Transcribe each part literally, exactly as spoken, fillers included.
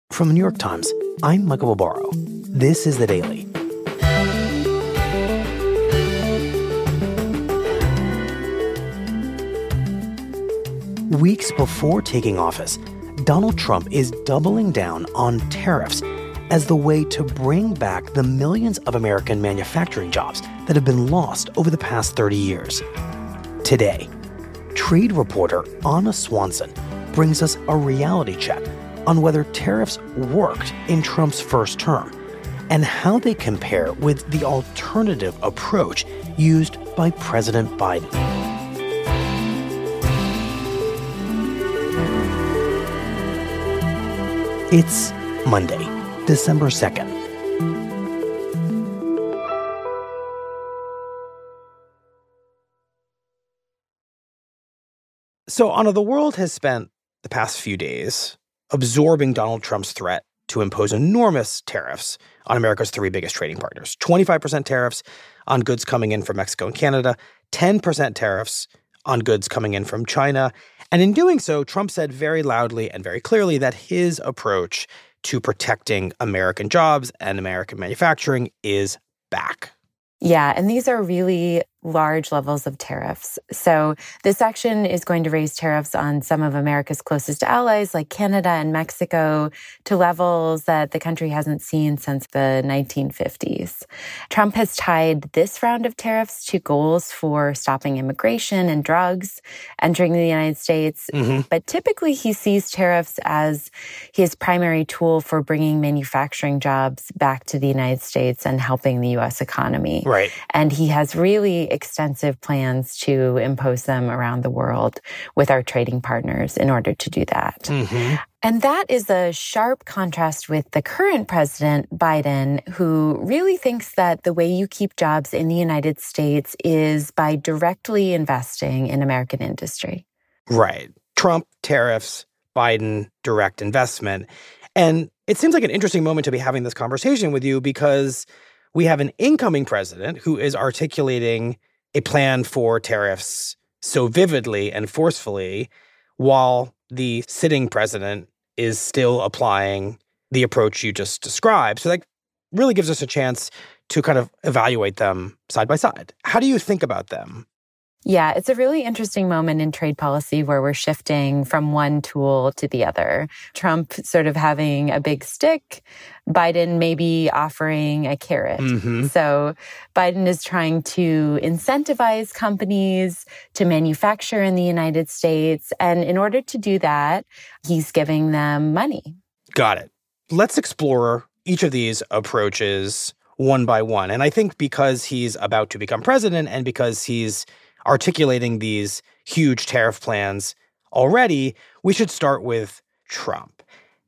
From the New York Times, I'm Michael Barbaro. This is The Daily. Weeks before taking office, Donald Trump is doubling down on tariffs as the way to bring back the millions of American manufacturing jobs that have been lost over the past thirty years. Today, trade reporter Anna Swanson brings us a reality check on whether tariffs worked in Trump's first term and how they compare with the alternative approach used by President Biden. It's Monday, December second. So, Anna, the world has spent the past few days absorbing Donald Trump's threat to impose enormous tariffs on America's three biggest trading partners. twenty-five percent tariffs on goods coming in from Mexico and Canada, ten percent tariffs on goods coming in from China. And in doing so, Trump said very loudly and very clearly that his approach to protecting American jobs and American manufacturing is back. Yeah, and these are really large levels of tariffs. So this action is going to raise tariffs on some of America's closest allies like Canada and Mexico to levels that the country hasn't seen since the nineteen fifties. Trump has tied this round of tariffs to goals for stopping immigration and drugs entering the United States. Mm-hmm. But typically he sees tariffs as his primary tool for bringing manufacturing jobs back to the United States and helping the U S economy. Right. And he has really extensive plans to impose them around the world with our trading partners in order to do that. Mm-hmm. And that is a sharp contrast with the current president, Biden, who really thinks that the way you keep jobs in the United States is by directly investing in American industry. Right. Trump, tariffs, Biden, direct investment. And it seems like an interesting moment to be having this conversation with you because we have an incoming president who is articulating a plan for tariffs so vividly and forcefully, while the sitting president is still applying the approach you just described. So that really gives us a chance to kind of evaluate them side by side. How do you think about them? Yeah, it's a really interesting moment in trade policy where we're shifting from one tool to the other. Trump sort of having a big stick, Biden maybe offering a carrot. Mm-hmm. So Biden is trying to incentivize companies to manufacture in the United States. And in order to do that, he's giving them money. Got it. Let's explore each of these approaches one by one. And I think because he's about to become president and because he's articulating these huge tariff plans already, we should start with Trump.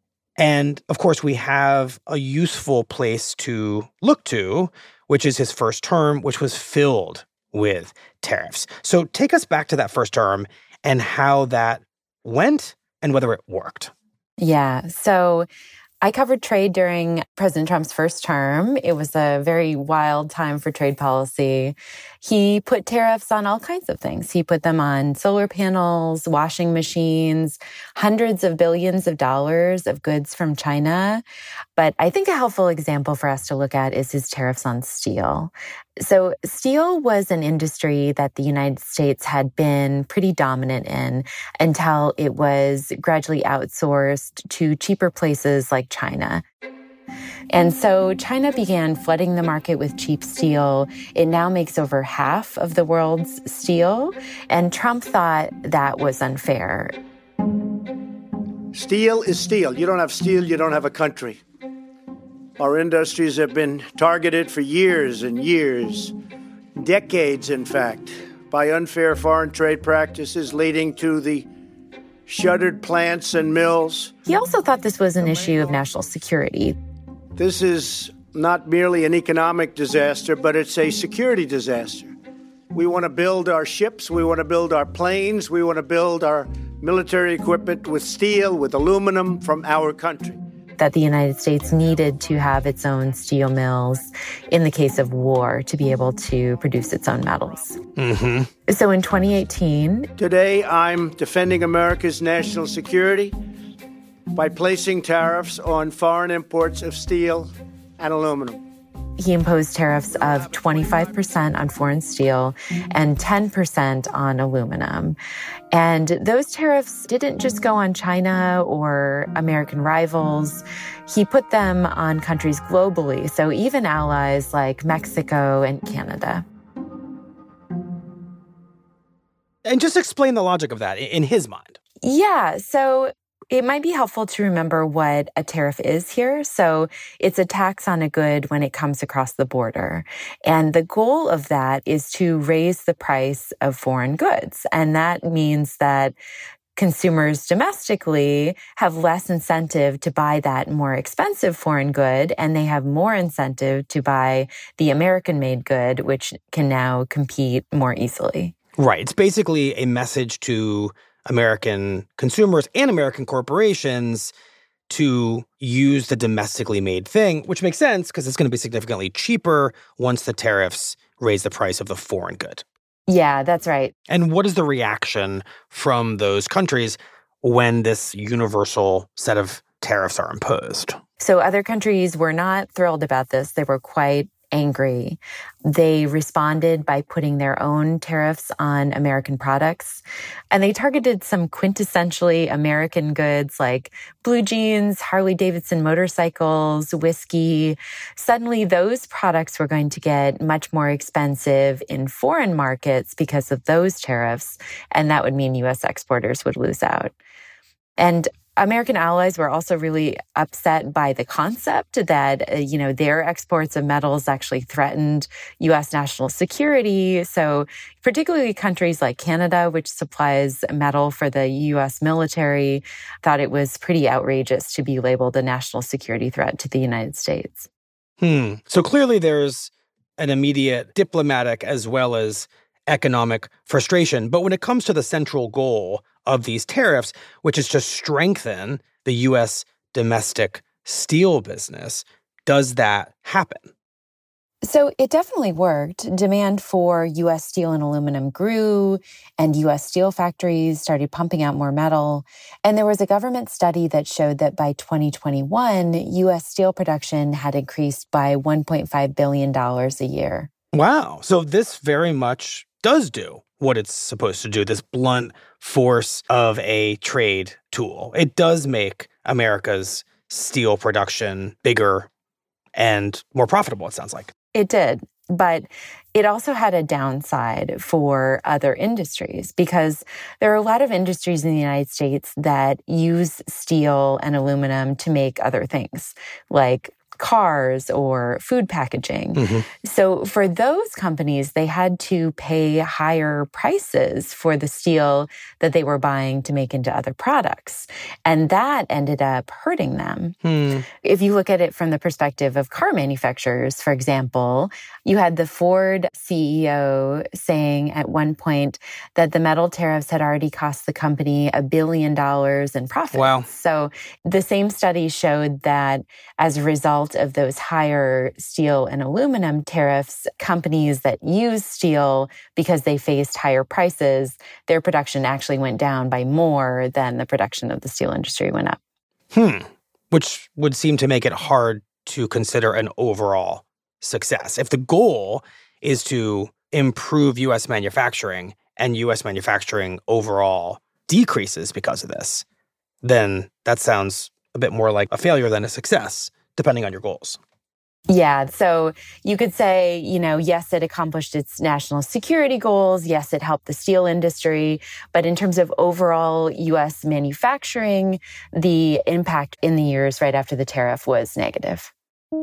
And of course, we have a useful place to look to, which is his first term, which was filled with tariffs. So take us back to that first term and how that went and whether it worked. Yeah. So I covered trade during President Trump's first term. It was a very wild time for trade policy. He put tariffs on all kinds of things. He put them on solar panels, washing machines, hundreds of billions of dollars of goods from China. But I think a helpful example for us to look at is his tariffs on steel. So steel was an industry that the United States had been pretty dominant in until it was gradually outsourced to cheaper places like China. And so China began flooding the market with cheap steel. It now makes over half of the world's steel. And Trump thought that was unfair. Steel is steel. You don't have steel, you don't have a country. Our industries have been targeted for years and years, decades, in fact, by unfair foreign trade practices leading to the shuttered plants and mills. He also thought this was an issue of national security. This is not merely an economic disaster, but it's a security disaster. We want to build our ships, we want to build our planes, we want to build our military equipment with steel, with aluminum from our country. That the United States needed to have its own steel mills in the case of war to be able to produce its own metals. Mm-hmm. So in twenty eighteen... Today, I'm defending America's national security by placing tariffs on foreign imports of steel and aluminum. He imposed tariffs of twenty-five percent on foreign steel and ten percent on aluminum. And those tariffs didn't just go on China or American rivals. He put them on countries globally, so even allies like Mexico and Canada. And just explain the logic of that in his mind. Yeah, so it might be helpful to remember what a tariff is here. So it's a tax on a good when it comes across the border. And the goal of that is to raise the price of foreign goods. And that means that consumers domestically have less incentive to buy that more expensive foreign good, and they have more incentive to buy the American-made good, which can now compete more easily. Right. It's basically a message to American consumers and American corporations to use the domestically made thing, which makes sense because it's going to be significantly cheaper once the tariffs raise the price of the foreign good. Yeah, that's right. And what is the reaction from those countries when this universal set of tariffs are imposed? So other countries were not thrilled about this. They were quite angry. They responded by putting their own tariffs on American products. And they targeted some quintessentially American goods like blue jeans, Harley-Davidson motorcycles, whiskey. Suddenly, those products were going to get much more expensive in foreign markets because of those tariffs. And that would mean U S exporters would lose out. And American allies were also really upset by the concept that, uh, you know, their exports of metals actually threatened U S national security. So particularly countries like Canada, which supplies metal for the U S military, thought it was pretty outrageous to be labeled a national security threat to the United States. Hmm. So clearly there's an immediate diplomatic as well as economic frustration. But when it comes to the central goal of these tariffs, which is to strengthen the U S domestic steel business, does that happen? So it definitely worked. Demand for U S steel and aluminum grew, and U S steel factories started pumping out more metal. And there was a government study that showed that by twenty twenty-one, U S steel production had increased by one point five billion dollars a year. Wow. So this very much does do what it's supposed to do, this blunt force of a trade tool. It does make America's steel production bigger and more profitable, it sounds like. It did, but it also had a downside for other industries because there are a lot of industries in the United States that use steel and aluminum to make other things, like cars or food packaging. Mm-hmm. So for those companies, they had to pay higher prices for the steel that they were buying to make into other products. And that ended up hurting them. Hmm. If you look at it from the perspective of car manufacturers, for example, you had the Ford C E O saying at one point that the metal tariffs had already cost the company a billion dollars in profits. Wow. So the same study showed that as a result of those higher steel and aluminum tariffs, companies that use steel because they faced higher prices, their production actually went down by more than the production of the steel industry went up. Hmm. Which would seem to make it hard to consider an overall success. If the goal is to improve U S manufacturing and U S manufacturing overall decreases because of this, then that sounds a bit more like a failure than a success, depending on your goals. Yeah. So you could say, you know, yes, it accomplished its national security goals. Yes, it helped the steel industry. But in terms of overall U S manufacturing, the impact in the years right after the tariff was negative.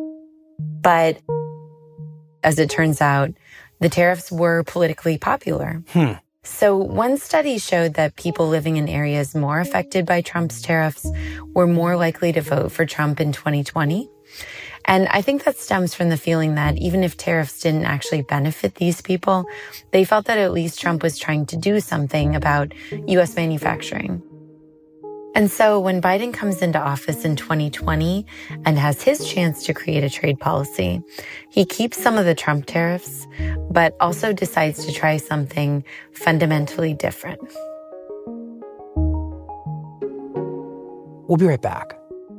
But as it turns out, the tariffs were politically popular. Hmm. So one study showed that people living in areas more affected by Trump's tariffs were more likely to vote for Trump in twenty twenty. And I think that stems from the feeling that even if tariffs didn't actually benefit these people, they felt that at least Trump was trying to do something about U S manufacturing. And so when Biden comes into office in twenty twenty and has his chance to create a trade policy, he keeps some of the Trump tariffs, but also decides to try something fundamentally different. We'll be right back.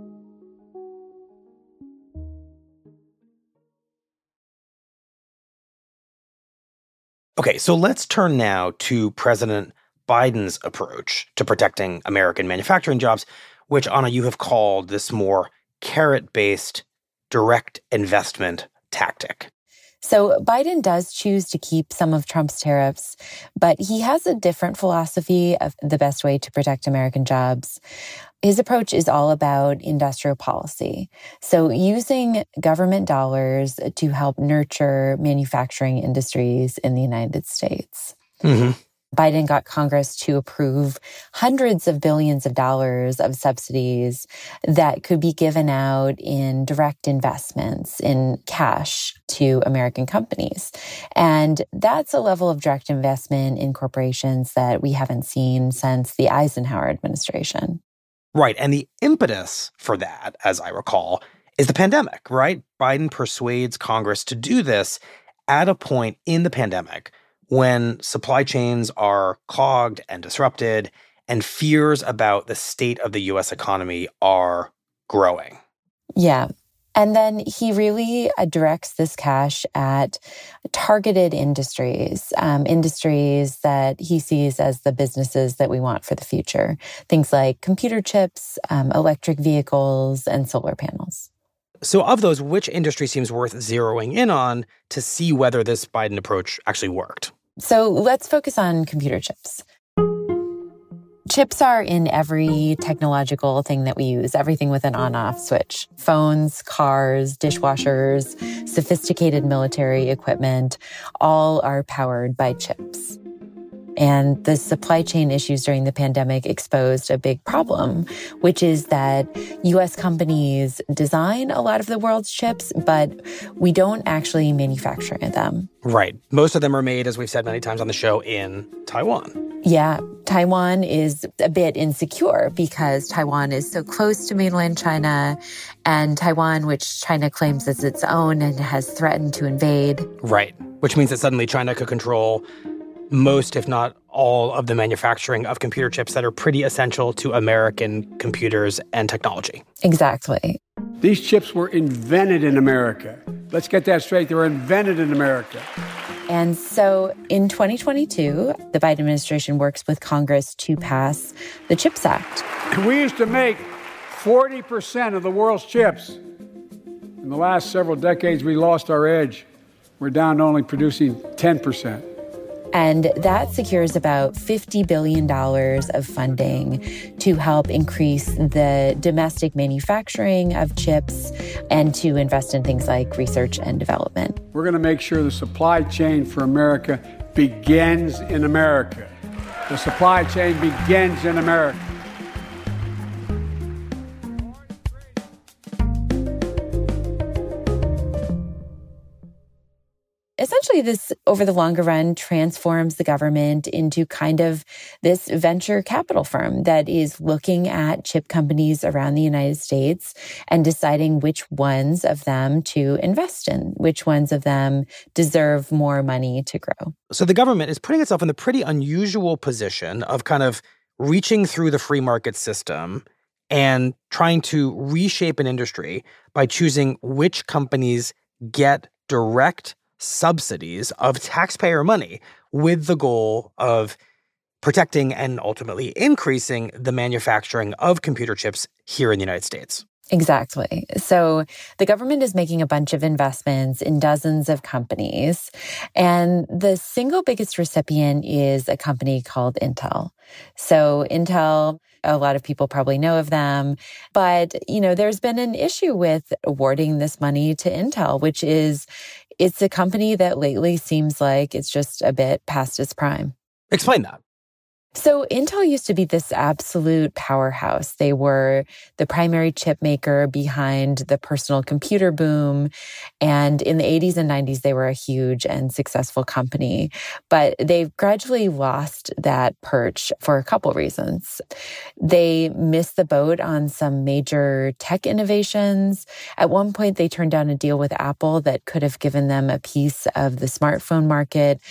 Okay, so let's turn now to President Biden's approach to protecting American manufacturing jobs, which, Anna, you have called this more carrot-based direct investment tactic. So Biden does choose to keep some of Trump's tariffs, but he has a different philosophy of the best way to protect American jobs. His approach is all about industrial policy. So using government dollars to help nurture manufacturing industries in the United States. Mm-hmm. Biden got Congress to approve hundreds of billions of dollars of subsidies that could be given out in direct investments in cash to American companies. And that's a level of direct investment in corporations that we haven't seen since the Eisenhower administration. Right. And the impetus for that, as I recall, is the pandemic, right? Biden persuades Congress to do this at a point in the pandemic when supply chains are clogged and disrupted and fears about the state of the U S economy are growing. Yeah. And then he really uh, directs this cash at targeted industries, um, industries that he sees as the businesses that we want for the future. Things like computer chips, um, electric vehicles, and solar panels. So of those, which industry seems worth zeroing in on to see whether this Biden approach actually worked? So let's focus on computer chips. Chips are in every technological thing that we use, everything with an on-off switch. Phones, cars, dishwashers, sophisticated military equipment, all are powered by chips. And the supply chain issues during the pandemic exposed a big problem, which is that U S companies design a lot of the world's chips, but we don't actually manufacture them. Right. Most of them are made, as we've said many times on the show, in Taiwan. Yeah, Taiwan is a bit insecure because Taiwan is so close to mainland China, and Taiwan, which China claims as its own and has threatened to invade. Right. Which means that suddenly China could control most, if not all, of the manufacturing of computer chips that are pretty essential to American computers and technology. Exactly. These chips were invented in America. Let's get that straight. They were invented in America. And so in twenty twenty-two, the Biden administration works with Congress to pass the CHIPS Act. We used to make forty percent of the world's chips. In the last several decades, we lost our edge. We're down to only producing ten percent. And that secures about fifty billion dollars of funding to help increase the domestic manufacturing of chips and to invest in things like research and development. We're going to make sure the supply chain for America begins in America. The supply chain begins in America. Essentially, this, over the longer run, transforms the government into kind of this venture capital firm that is looking at chip companies around the United States and deciding which ones of them to invest in, which ones of them deserve more money to grow. So the government is putting itself in the pretty unusual position of kind of reaching through the free market system and trying to reshape an industry by choosing which companies get direct subsidies of taxpayer money with the goal of protecting and ultimately increasing the manufacturing of computer chips here in the United States. Exactly. So the government is making a bunch of investments in dozens of companies, and the single biggest recipient is a company called Intel. So Intel, a lot of people probably know of them, but, you know, there's been an issue with awarding this money to Intel, which is it's a company that lately seems like it's just a bit past its prime. Explain that. So Intel used to be this absolute powerhouse. They were the primary chip maker behind the personal computer boom. And in the eighties and nineties, they were a huge and successful company. But they've gradually lost that perch for a couple reasons. They missed the boat on some major tech innovations. At one point, they turned down a deal with Apple that could have given them a piece of the smartphone market. Oof.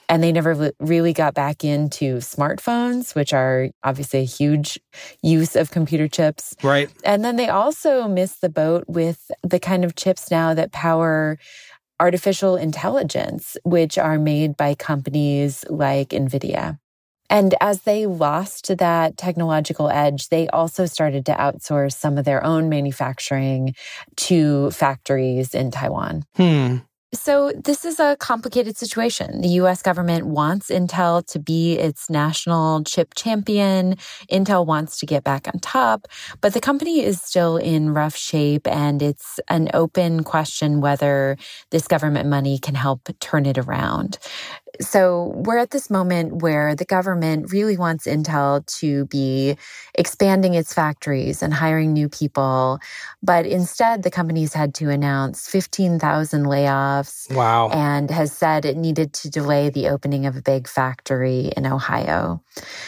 And they never li- really got back into smartphones, which are obviously a huge use of computer chips. Right. And then they also missed the boat with the kind of chips now that power artificial intelligence, which are made by companies like NVIDIA. And as they lost that technological edge, they also started to outsource some of their own manufacturing to factories in Taiwan. Hmm. So this is a complicated situation. The U S government wants Intel to be its national chip champion. Intel wants to get back on top, but the company is still in rough shape, and it's an open question whether this government money can help turn it around. So we're at this moment where the government really wants Intel to be expanding its factories and hiring new people. But instead, the company's had to announce fifteen thousand layoffs. Wow. And has said it needed to delay the opening of a big factory in Ohio.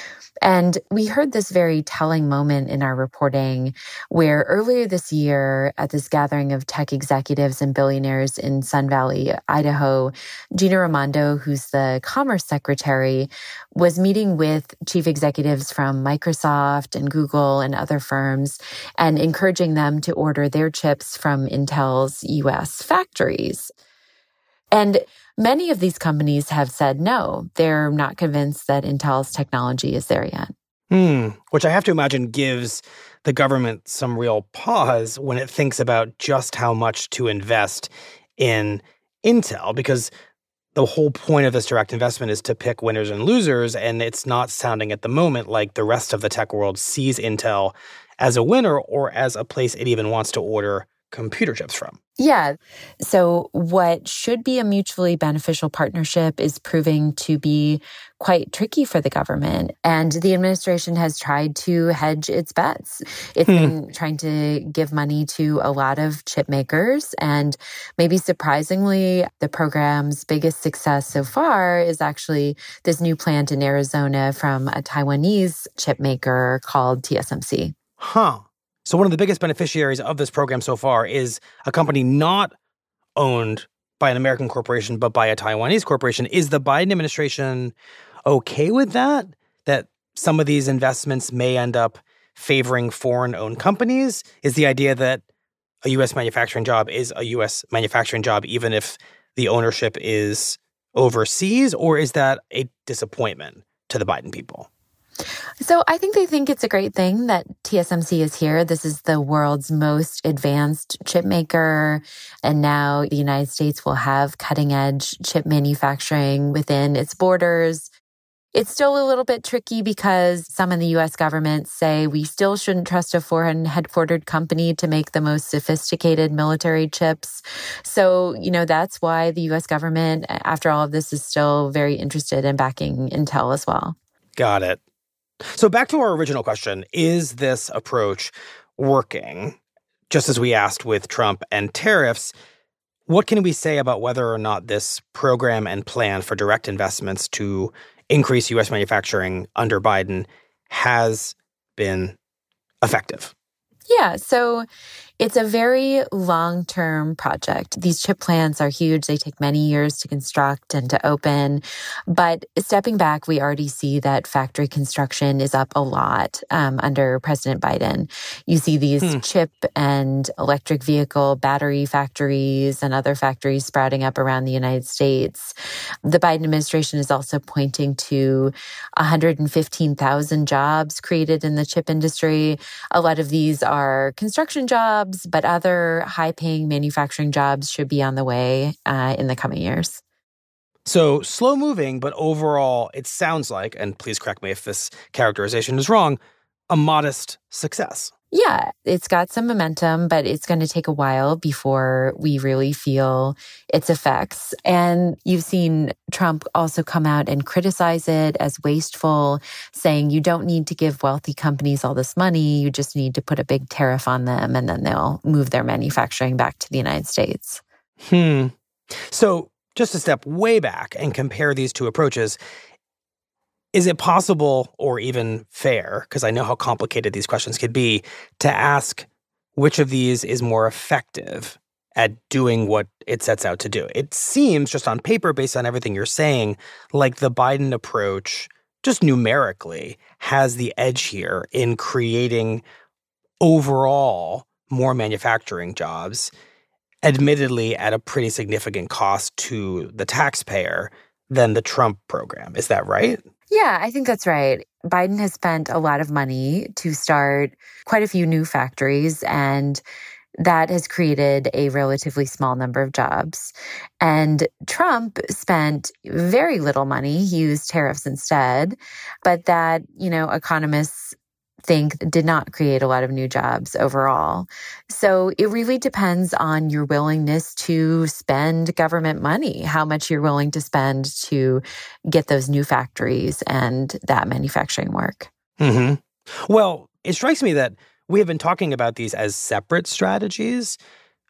And we heard this very telling moment in our reporting where earlier this year at this gathering of tech executives and billionaires in Sun Valley, Idaho, Gina Raimondo, who's the Commerce Secretary, was meeting with chief executives from Microsoft and Google and other firms and encouraging them to order their chips from Intel's U S factories. And many of these companies have said no. They're not convinced that Intel's technology is there yet. Hmm. Which I have to imagine gives the government some real pause when it thinks about just how much to invest in Intel, because the whole point of this direct investment is to pick winners and losers, and it's not sounding at the moment like the rest of the tech world sees Intel as a winner or as a place it even wants to order computer chips from. Yeah. So what should be a mutually beneficial partnership is proving to be quite tricky for the government. And the administration has tried to hedge its bets. It's hmm. been trying to give money to a lot of chip makers. And maybe surprisingly, the program's biggest success so far is actually this new plant in Arizona from a Taiwanese chip maker called T S M C. Huh. So one of the biggest beneficiaries of this program so far is a company not owned by an American corporation, but by a Taiwanese corporation. Is the Biden administration okay with that? That some of these investments may end up favoring foreign-owned companies? Is the idea that a U S manufacturing job is a U S manufacturing job even if the ownership is overseas? Or is that a disappointment to the Biden people? So I think they think it's a great thing that T S M C is here. This is the world's most advanced chip maker. And now the United States will have cutting-edge chip manufacturing within its borders. It's still a little bit tricky because some in the U S government say we still shouldn't trust a foreign headquartered company to make the most sophisticated military chips. So, you know, that's why the U S government, after all of this, is still very interested in backing Intel as well. Got it. So back to our original question, is this approach working? Just as we asked with Trump and tariffs, what can we say about whether or not this program and plan for direct investments to increase U S manufacturing under Biden has been effective? Yeah, so it's a very long-term project. These chip plants are huge. They take many years to construct and to open. But stepping back, we already see that factory construction is up a lot um, under President Biden. You see these hmm. chip and electric vehicle battery factories and other factories sprouting up around the United States. The Biden administration is also pointing to one hundred fifteen thousand jobs created in the chip industry. A lot of these are are construction jobs, but other high-paying manufacturing jobs should be on the way uh, in the coming years. So slow-moving, but overall, it sounds like, and please correct me if this characterization is wrong, a modest success. Yeah, it's got some momentum, but it's going to take a while before we really feel its effects. And you've seen Trump also come out and criticize it as wasteful, saying you don't need to give wealthy companies all this money. You just need to put a big tariff on them, and then they'll move their manufacturing back to the United States. Hmm. So just to step way back and compare these two approaches, is it possible or even fair, because I know how complicated these questions could be, to ask which of these is more effective at doing what it sets out to do. It seems, just on paper, based on everything you're saying, like the Biden approach, just numerically, has the edge here in creating overall more manufacturing jobs, admittedly at a pretty significant cost to the taxpayer than the Trump program. Is that right? Yeah, I think that's right. Biden has spent a lot of money to start quite a few new factories, and that has created a relatively small number of jobs. And Trump spent very little money. He used tariffs instead, but that, you know, economists think did not create a lot of new jobs overall. So it really depends on your willingness to spend government money, how much you're willing to spend to get those new factories and that manufacturing work. Mm-hmm. Well, it strikes me that we have been talking about these as separate strategies,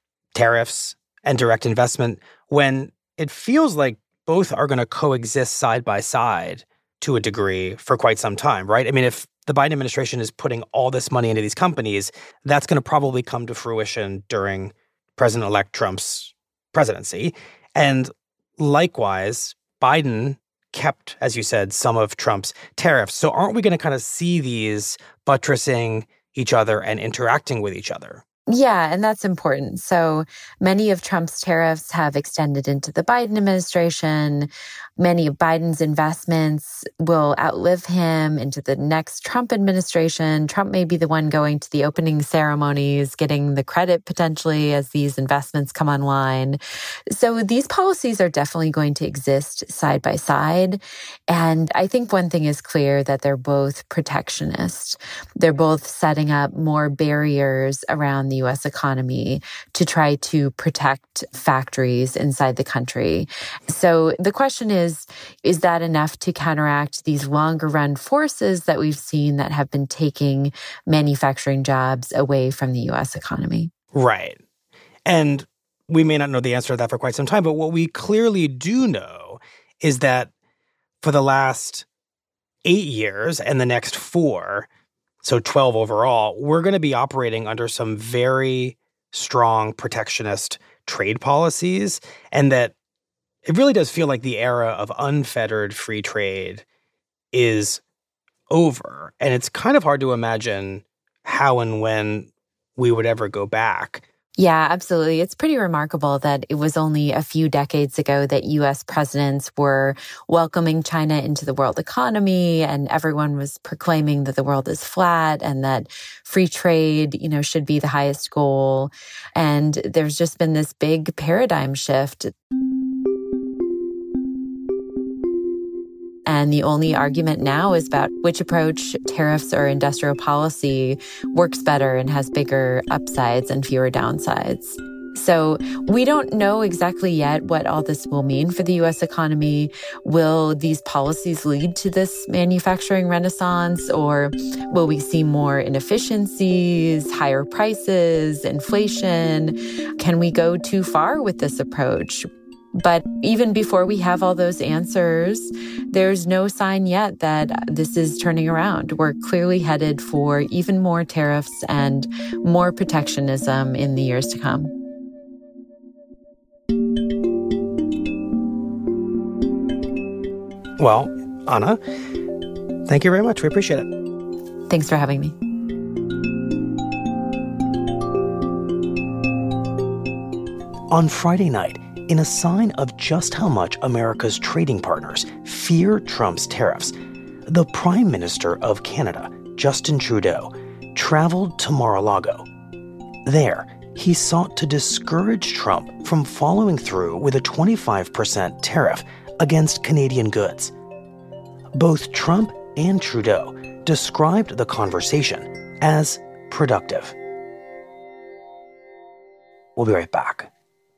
tariffs and direct investment, when it feels like both are going to coexist side by side to a degree for quite some time, right? I mean, if the Biden administration is putting all this money into these companies, that's going to probably come to fruition during President-elect Trump's presidency. And likewise, Biden kept, as you said, some of Trump's tariffs. So aren't we going to kind of see these buttressing each other and interacting with each other? Yeah, and that's important. So many of Trump's tariffs have extended into the Biden administration. Many of Biden's investments will outlive him into the next Trump administration. Trump may be the one going to the opening ceremonies, getting the credit potentially as these investments come online. So these policies are definitely going to exist side by side. And I think one thing is clear, that they're both protectionist. They're both setting up more barriers around the U S economy to try to protect factories inside the country. So the question is, is that enough to counteract these longer run forces that we've seen that have been taking manufacturing jobs away from the U S economy? Right. And we may not know the answer to that for quite some time, but what we clearly do know is that for the last eight years and the next four, so twelve overall, we're going to be operating under some very strong protectionist trade policies, and that it really does feel like the era of unfettered free trade is over. And it's kind of hard to imagine how and when we would ever go back. Yeah, absolutely. It's pretty remarkable that it was only a few decades ago that U S presidents were welcoming China into the world economy, and everyone was proclaiming that the world is flat and that free trade, you know, should be the highest goal. And there's just been this big paradigm shift. And the only argument now is about which approach, tariffs or industrial policy, works better and has bigger upsides and fewer downsides. So we don't know exactly yet what all this will mean for the U S economy. Will these policies lead to this manufacturing renaissance, or will we see more inefficiencies, higher prices, inflation? Can we go too far with this approach? But even before we have all those answers, there's no sign yet that this is turning around. We're clearly headed for even more tariffs and more protectionism in the years to come. Well, Ana, thank you very much. We appreciate it. Thanks for having me. On Friday night, in a sign of just how much America's trading partners fear Trump's tariffs, the Prime Minister of Canada, Justin Trudeau, traveled to Mar-a-Lago. There, he sought to discourage Trump from following through with a twenty-five percent tariff against Canadian goods. Both Trump and Trudeau described the conversation as productive. We'll be right back.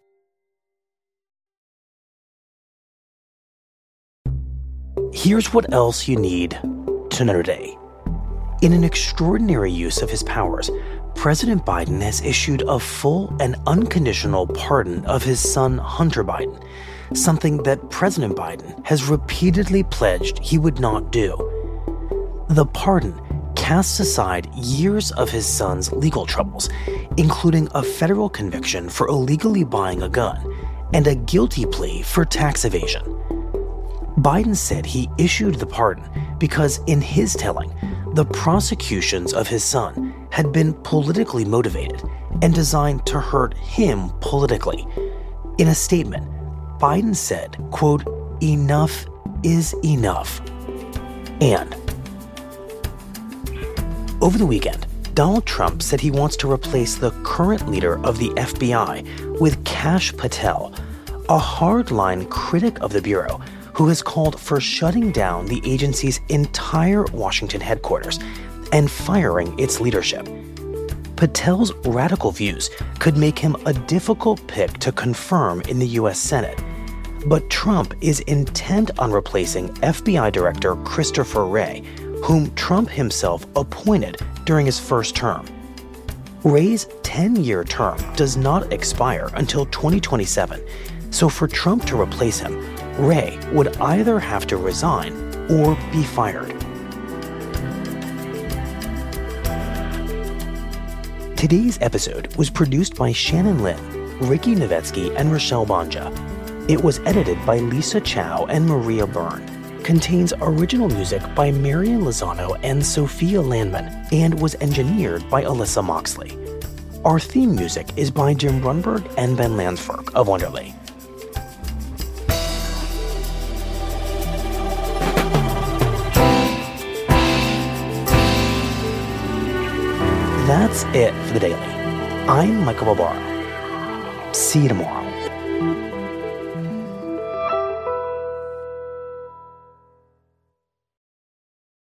Here's what else you need to know today. In an extraordinary use of his powers, President Biden has issued a full and unconditional pardon of his son Hunter Biden, something that President Biden has repeatedly pledged he would not do. The pardon casts aside years of his son's legal troubles including a federal conviction for illegally buying a gun and a guilty plea for tax evasion. Biden said he issued the pardon because, in his telling, the prosecutions of his son had been politically motivated and designed to hurt him politically. In a statement, Biden said, quote, "Enough is enough." And over the weekend, Donald Trump said he wants to replace the current leader of the F B I with Kash Patel, a hardline critic of the Bureau who has called for shutting down the agency's entire Washington headquarters and firing its leadership. Patel's radical views could make him a difficult pick to confirm in the U S Senate. But Trump is intent on replacing F B I Director Christopher Wray, whom Trump himself appointed during his first term. Wray's ten-year term does not expire until twenty twenty-seven, so for Trump to replace him, Wray would either have to resign or be fired. Today's episode was produced by Shannon Lin, Ricky Novetsky, and Rochelle Banja. It was edited by Lisa Chow and Maria Byrne. Contains original music by Marian Lozano and Sophia Landman, and was engineered by Alyssa Moxley. Our theme music is by Jim Brunberg and Ben Landsberg of Wonderly. That's it for the Daily. I'm Michael Barbaro. See you tomorrow.